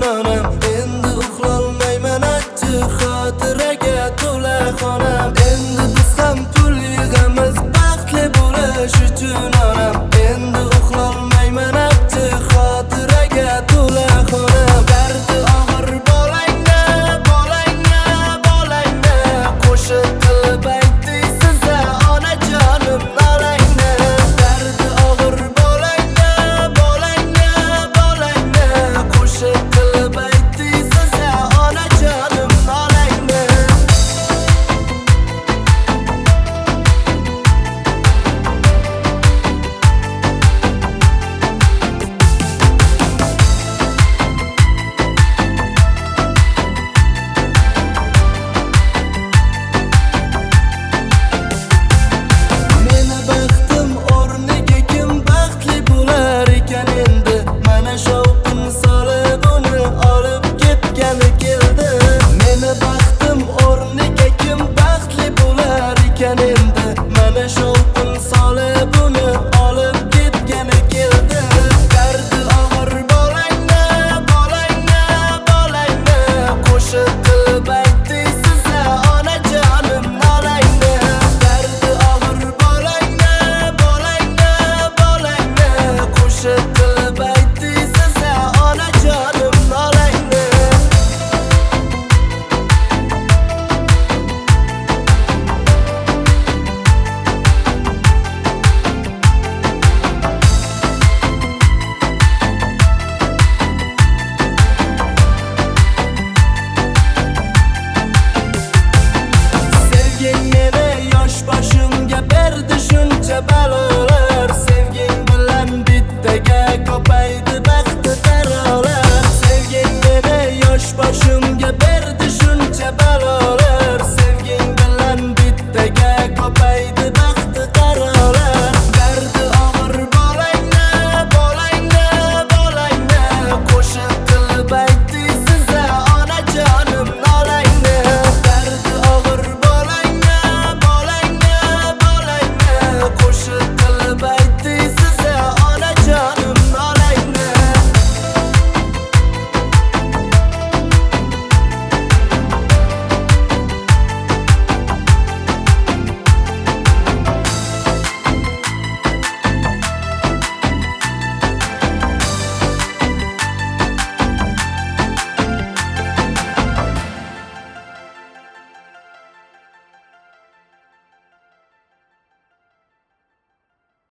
onam. Endi uxlolmayman achchiq xotiraga to'la xonam. Endi biz ham pul yig'amiz baxtli bo'lish uchun onam. Endi uxlolmayman achchiq xotiraga to'la xonam. Dardi og'ir bolangni, bolangni, bolangni qo'shiq qilib aytdingiz onajonim nolangni. Dardi og'ir bolangni, bolangni, bolangni qo'shiq qilib aytdingiz onajonim nolangni. Meni baxtim o'rniga kim baxtli bo'lar ekan endi? Mana shovqin solib uni olib ketgani keldi. Meni baxtim o'rniga kim baxtli bo'lar ekan endi? Mana shovqin solib uni olib ketgani keldi. Dardi og'ir bolangni, bolangni, bolangni qo'shiq qilib aytdingiz onajonim nolangni. Dardi og'ir bolangni, bolangni, bolangni qo'shiq qilib aytdingiz onajonim nolangni. Sevging meni yosh boshimga berdi shuncha balolar. Sevging bilan bittaga ko'paydi baxti tarolar. Sevging meni yosh boshimga berdi